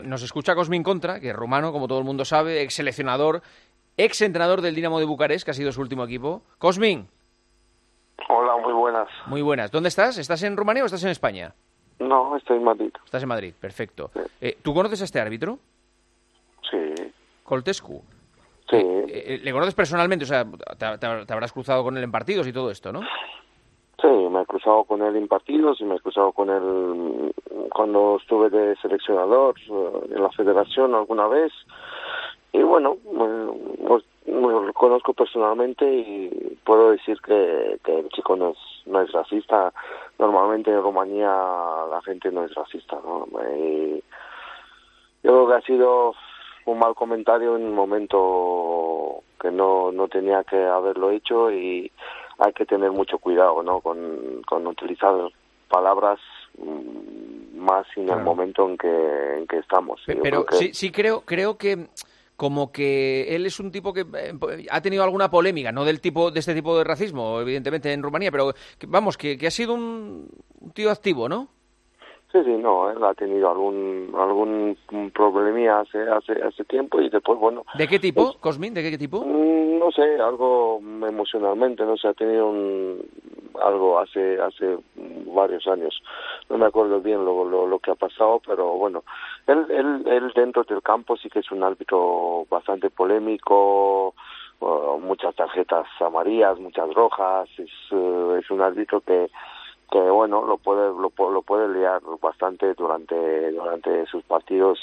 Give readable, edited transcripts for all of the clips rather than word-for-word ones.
Nos escucha Cosmin Contra, que es rumano, como todo el mundo sabe, ex seleccionador, ex entrenador del Dinamo de Bucarest, que ha sido su último equipo. Cosmin. Hola, muy buenas. Muy buenas. ¿Dónde estás? ¿Estás en Rumanía o estás en España? No, estoy en Madrid. Estás en Madrid, perfecto. Sí. ¿Tú conoces a este árbitro? Sí. Coltescu. Sí. ¿Le conoces personalmente? O sea, te habrás cruzado con él en partidos y todo esto, ¿no? Sí, me he cruzado con él en partidos y me he cruzado con él cuando estuve de seleccionador en la federación alguna vez. Y bueno, lo conozco personalmente y puedo decir que el chico no es racista. Normalmente en Rumanía la gente no es racista, ¿no? Y yo creo que ha sido un mal comentario en un momento que no tenía que haberlo hecho, y hay que tener mucho cuidado, ¿no? con utilizar palabras más en el momento en que estamos. Pero sí creo que como que él es un tipo que ha tenido alguna polémica, no de este tipo de racismo, evidentemente en Rumanía, pero que ha sido un tío activo, ¿no? Sí, no, él ha tenido algún problemilla hace tiempo, y después, bueno... ¿De qué tipo, Cosmin? ¿De qué tipo? No sé, algo emocionalmente, no sé, ha tenido algo hace varios años. No me acuerdo bien lo que ha pasado, pero bueno, él dentro del campo sí que es un árbitro bastante polémico, muchas tarjetas amarillas, muchas rojas, es un árbitro que bueno, lo puede liar bastante durante sus partidos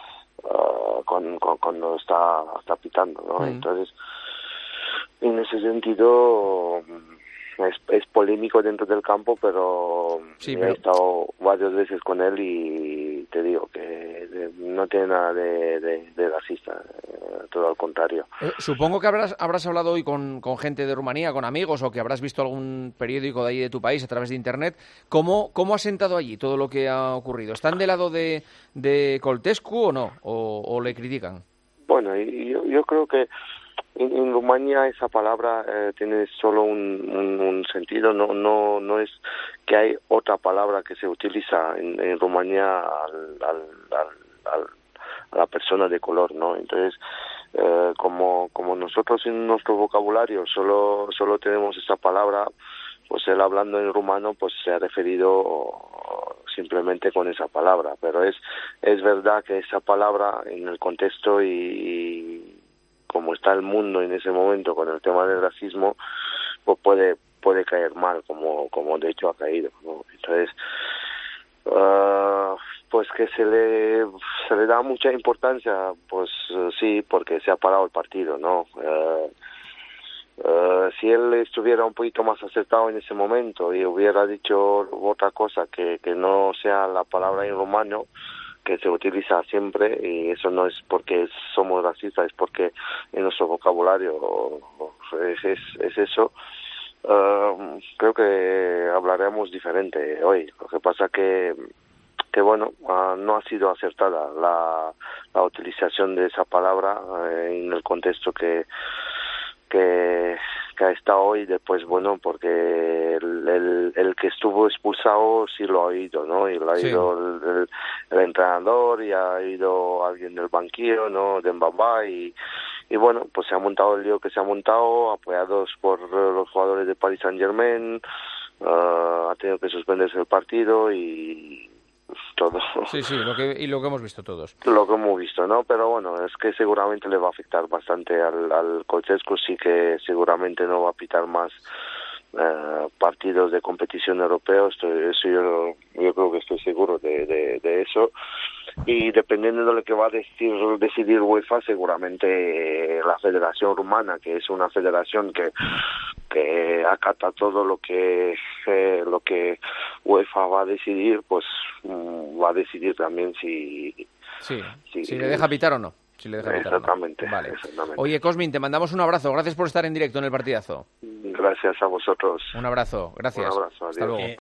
cuando está pitando, ¿no? Entonces, en ese sentido es polémico dentro del campo, pero he estado varias veces con él y te digo que no tiene nada de racista, todo al contrario. Supongo que habrás hablado hoy con gente de Rumanía, con amigos, o que habrás visto algún periódico de ahí de tu país a través de internet. ¿Cómo ha sentado allí todo lo que ha ocurrido? ¿Están del lado de Coltescu o no? ¿O le critican? Bueno, yo creo que en Rumanía esa palabra tiene solo un sentido, no es que hay otra palabra que se utiliza en Rumanía a la persona de color, ¿no? Entonces, como nosotros en nuestro vocabulario solo tenemos esa palabra, pues él hablando en rumano pues se ha referido simplemente con esa palabra, pero es verdad que esa palabra en el contexto y como está el mundo en ese momento con el tema del racismo, pues puede caer mal, como de hecho ha caído, ¿no? Entonces, pues que se le da mucha importancia, pues sí, porque se ha parado el partido, ¿no? Si él estuviera un poquito más acertado en ese momento y hubiera dicho otra cosa que no sea la palabra en rumano que se utiliza siempre, y eso no es porque somos racistas, es porque en nuestro vocabulario es eso, creo que hablaremos diferente hoy. Lo que pasa que bueno, no ha sido acertada la utilización de esa palabra en el contexto que ha estado hoy. Después, bueno, porque el que estuvo expulsado sí lo ha oído, ¿no? Y lo ha oído el entrenador, y ha oído alguien del banquillo, ¿no? De Mbamba, y bueno, pues se ha montado el lío que se ha montado, apoyados por los jugadores de Paris Saint-Germain. Ha tenido que suspenderse el partido y todo. Sí, lo que hemos visto todos. Lo que hemos visto, ¿no? Pero bueno, es que seguramente le va a afectar bastante al Coltescu, sí que seguramente no va a pitar más partidos de competición europeos. Eso yo creo que estoy seguro de eso. Y dependiendo de lo que va a decidir UEFA, seguramente la Federación Rumana, que es una federación que acata todo lo que UEFA va a decidir, pues va a decidir también si le deja pitar o no. Exactamente. Vale. Oye, Cosmin, te mandamos un abrazo. Gracias por estar en directo en el partidazo. Gracias a vosotros. Un abrazo. Gracias. Un abrazo. Adiós. Hasta luego.